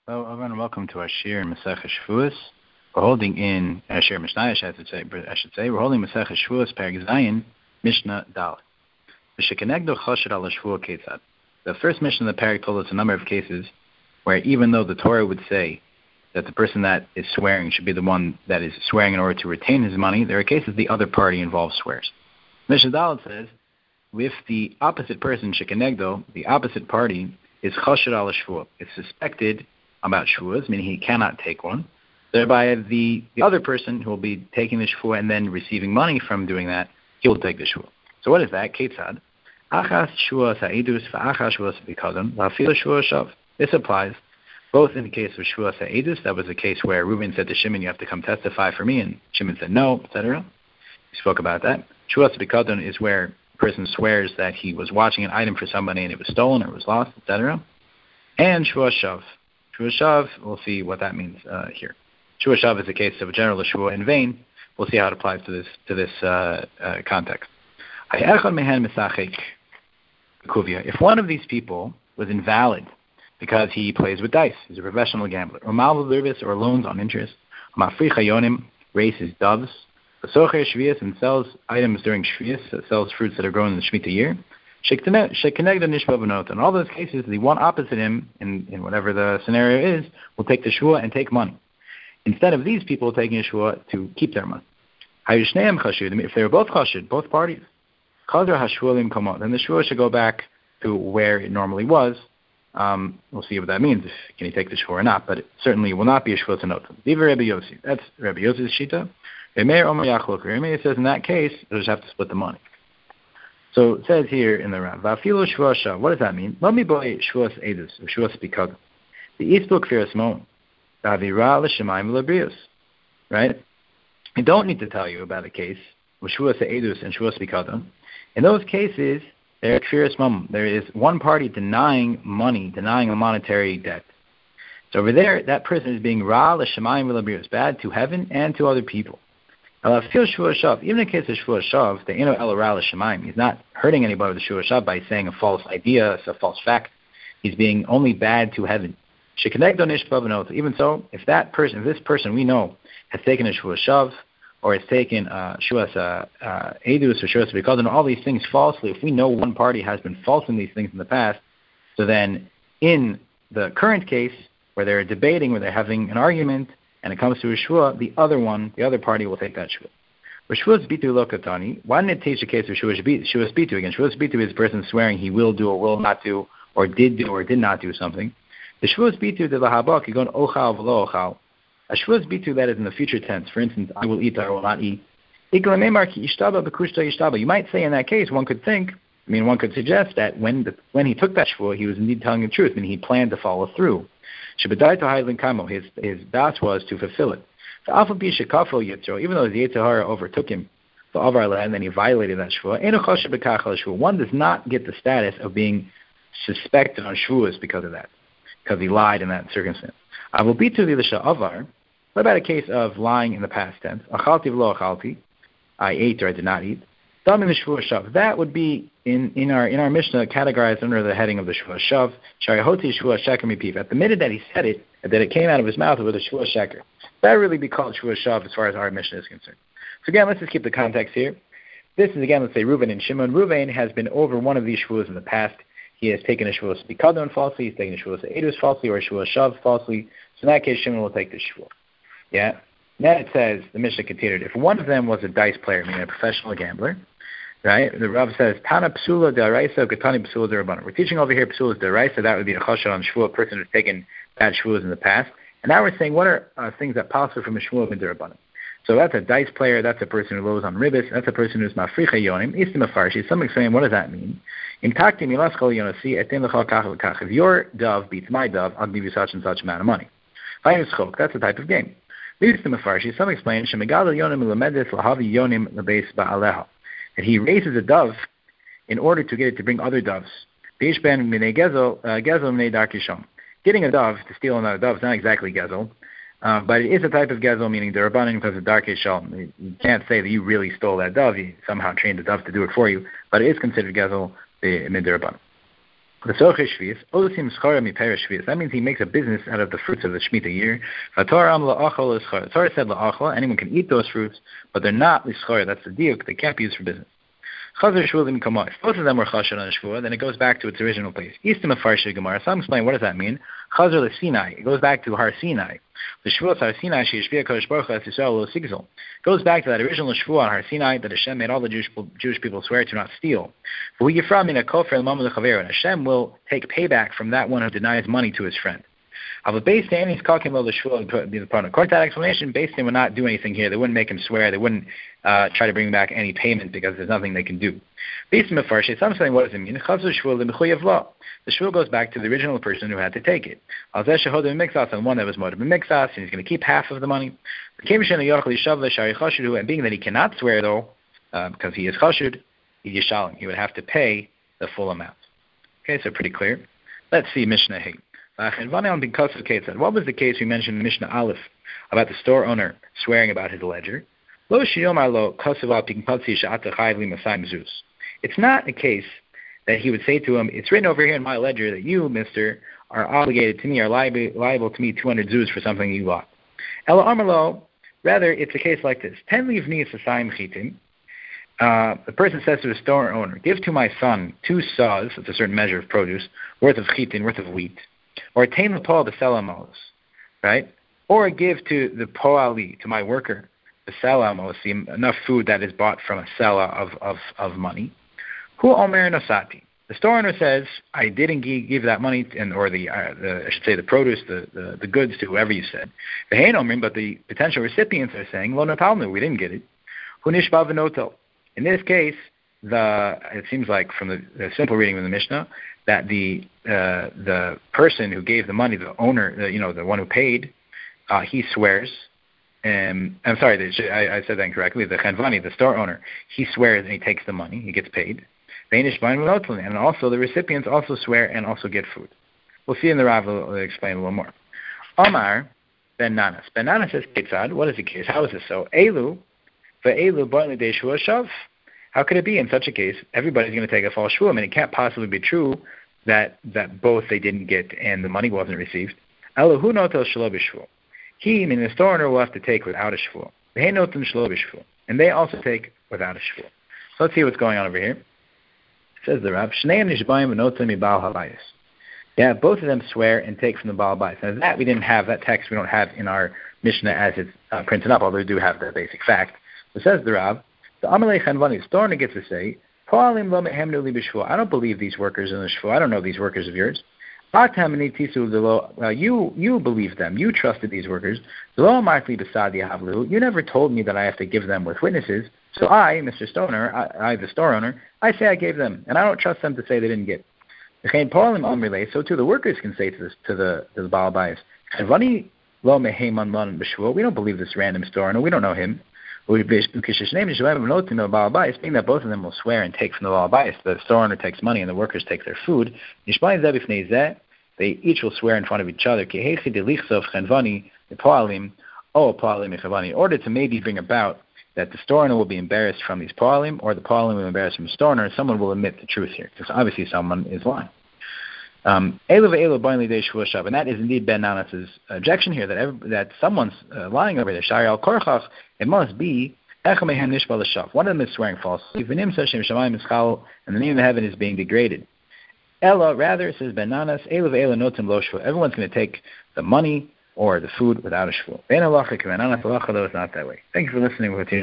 Hello, everyone, and welcome to our Shir in Masechah Shavuos. We're holding in Shir Mishnayos, I should say. We're holding Masechah Shavuos, Perek Zayin, Mishnah Dal. V'shekenegdo choshed al hashvuah ketzad. The first Mishnah in the Perek told us a number of cases where even though the Torah would say that the person that is swearing should be the one that is swearing in order to retain his money, there are cases the other party involved swears. Mishnah Dal says, if the opposite person, shekenegdo, the opposite party, is choshed al hashvuah, it's suspected about shvuas, meaning he cannot take one, thereby the other person who will be taking the shvuah and then receiving money from doing that, he will take the shvuah. So what is that? Ketzad. Achas shvuas ha'edus v'achas shvuas b'kadon v'afil shvuas shav. This applies both in the case of shvuas ha'edus, that was the case where Reuben said to Shimon, you have to come testify for me, and Shimon said no, etc. We spoke about that. Shvuas b'kadon is where the person swears that he was watching an item for somebody and it was stolen or was lost, etc. And shvuas shav. Shvuah shav, we'll see what that means here. Shvuah shav is a case of a general shvuah in vain. We'll see how it applies to this context. If one of these people was invalid because he plays with dice, he's a professional gambler, or malvus or loans on interest, raises doves, and sells items during shvius, sells fruits that are grown in the Shemitah year, in all those cases, the one opposite him, in whatever the scenario is, will take the shvuah and take money, instead of these people taking a shvuah to keep their money. If they were both chashud, both parties, then the shvuah should go back to where it normally was. We'll see what that means, if can he take the shvuah or not, but it certainly will not be a shvuah to note. That's Rabbi Yossi's shita. Remeir says in that case, they'll just have to split the money. So it says here in the Rav, Va'afilu shvuah shav. What does that mean? Let me boy shvuas edus, or shvuas bikad. The isbuk firas mo, da'avira l'shemayim l'brius. Right? I don't need to tell you about a case with shvuas edus and shvuas bikad. In those cases, there are firas mom. There is one party denying money, denying a monetary debt. So over there, that person is being ra l'shemayim l'brius, bad to heaven and to other people. Even in the case of shvuah shav, he's not hurting anybody with the shvuah shav by saying a false idea, a false fact. He's being only bad to heaven. Even so, if this person we know has taken a shvuah shav, or has taken shvuas edus or shvuas bikadon, all these things falsely, if we know one party has been false in these things in the past, so then in the current case where they're debating, where they're having an argument, and it comes to a shvuah, the other party will take that shvuah. But shvuas bitu lo katani, why didn't it teach the case of shvuas bitu again? Shvuas bitu is a person swearing he will do or will not do, or did not do something. The shvuas bitu de lahabak, you go ochal v'lo ochal. A shvuas bitu that is in the future tense. For instance, I will eat or I will not eat. You might say in that case, one could suggest that when he took that shvuah, he was indeed telling the truth, and he planned to follow through. His das was to fulfill it. Even though the Yetzer Hara overtook him, and then he violated that shvuah, one does not get the status of being suspected on shvuas because of that, because he lied in that circumstance. What about a case of lying in the past tense? I ate or I did not eat. That would be in our Mishnah categorized under the heading of the shvuah shav. Sharihoti shvuah sheker mipiv. At the minute that he said it, that it came out of his mouth with a shvuah sheker. That really be called shvuah shav as far as our Mishnah is concerned. So again, let's just keep the context here. This is again, let's say Reuben and Shimon. Reuben has been over one of these shvuahs in the past. He has taken a shvuah bikadon falsely. He's taken a shvuah edus falsely, or a shvuah shav falsely. So in that case, Shimon will take the shvuah. Yeah. Then it says the Mishnah continued. If one of them was a dice player, meaning a professional gambler. Right? The Rav says, Tana psula deraisa, Katani psula derabana. We're teaching over here psula deraisa. That would be a chasha on shvuah, a person who's taken bad shvuahs in the past. And now we're saying, what are things that possible from a shvuah in derabana? So that's a dice player. That's a person who lows on ribis. That's a person who's mafricha yonim. Istim afarshi. Some explain, what does that mean? In takti milaskol yonasi etin lechal kach v'kach. If your dove beats my dove, I'll give you such and such amount of money. That's a type of game. Istim afarshi. Some explain, shemigadol yonim lemedes lahavi yonim lebeis ba'aleha. And he raises a dove in order to get it to bring other doves. Getting a dove to steal another dove is not exactly gezel, but it is a type of gezel, meaning derabanan because of darkei shalom. You can't say that you really stole that dove. You somehow trained the dove to do it for you, but it is considered gezel mid derabanan. That means he makes a business out of the fruits of the Shemitah year. The Torah said la'achla, anyone can eat those fruits, but they're not l'schar. That's the diuk. They can't be used for business. If both of them were chashad on shvua, then it goes back to its original place. Some explain what does that mean. Chazar Sinai. It goes back to Har Sinai. The shvua Har Sinai she'ishvia Kodesh Baruch Hu as Yisrael lo sigzol. Goes back to that original shvua on Har Sinai that Hashem made all the Jewish people swear to not steal. And Hashem will take payback from that one who denies money to his friend. According to that explanation, Beis Din would not do anything here. They wouldn't make him swear. They wouldn't try to bring back any payment because there's nothing they can do. Some saying, what does it mean? The shvua goes back to the original person who had to take it. On one that was moed b'mikzas, and he's going to keep half of the money. And being that he cannot swear though, because he is chashud, he would have to pay the full amount. Okay, so pretty clear. Let's see Mishnah Hey. What was the case we mentioned in Mishnah Aleph about the store owner swearing about his ledger? It's not a case that he would say to him, it's written over here in my ledger that you, mister, are obligated to me, are liable to me 200 zuz for something you bought. Rather, it's a case like this. The person says to the store owner, give to my son 2 saws, it's a certain measure of produce, worth of chitin, worth of wheat, or tain the paul the selamos, right? Or give to the poali, to my worker, the selamos, enough food that is bought from a sela of money. Hu omer nosati. The store owner says, I didn't give that money, or I should say the produce, the goods to whoever you said. But the potential recipients are saying, lo natalnu, we didn't get it. Hu nishba v'notel. In this case, it seems like from the simple reading of the Mishnah, that the person who gave the money, the owner, the one who paid, he swears. I'm sorry, I said that incorrectly. The Chanvani, the store owner, he swears and he takes the money, he gets paid. And also the recipients also swear and also get food. We'll see in the Rav, will explain a little more. Omar ben Nanas. Ben Nanas says, Ketzad, what is the case? How is this so? Elu ba'li de shua shav. How could it be in such a case, everybody's going to take a false shua? I mean, it can't possibly be true that both they didn't get and the money wasn't received. Elahu notel shelo b'shvua. He, meaning the store owner, will have to take without a shvua. They noten shelo b'shvua. And they also take without a shvua. So let's see what's going on over here. It says the Rav, Shneim nishbayim v'noten mibal habayis. Yeah, both of them swear and take from the Baal Bayis. Now that we didn't have, that text we don't have in our Mishnah as it's printed up, although we do have the basic fact. So says the Rav, the Amalei Chanvani, the store owner gets to say, I don't believe these workers in the shvua. I don't know these workers of yours. You believe them. You trusted these workers. You never told me that I have to give them with witnesses. So I, Mr. Stoner, I the store owner, I say I gave them, and I don't trust them to say they didn't get. So too the workers can say to the Baal Bayis, we don't believe this random store owner. We don't know him. Being that both of them will swear and take from the Baal Bayis, the store owner takes money and the workers take their food. They each will swear in front of each other. In order to maybe bring about that the store owner will be embarrassed from these poalim, or the poalim will be embarrassed from the store owner, someone will admit the truth here, because obviously someone is lying. And that is indeed Ben Nanas' objection here, that someone's lying over there. It must be one of them is swearing falsely, and the name of heaven is being degraded. Ella, rather, says Ben Nanas, everyone's going to take the money or the food without a shvua. Though it's not that way. Thank you for listening.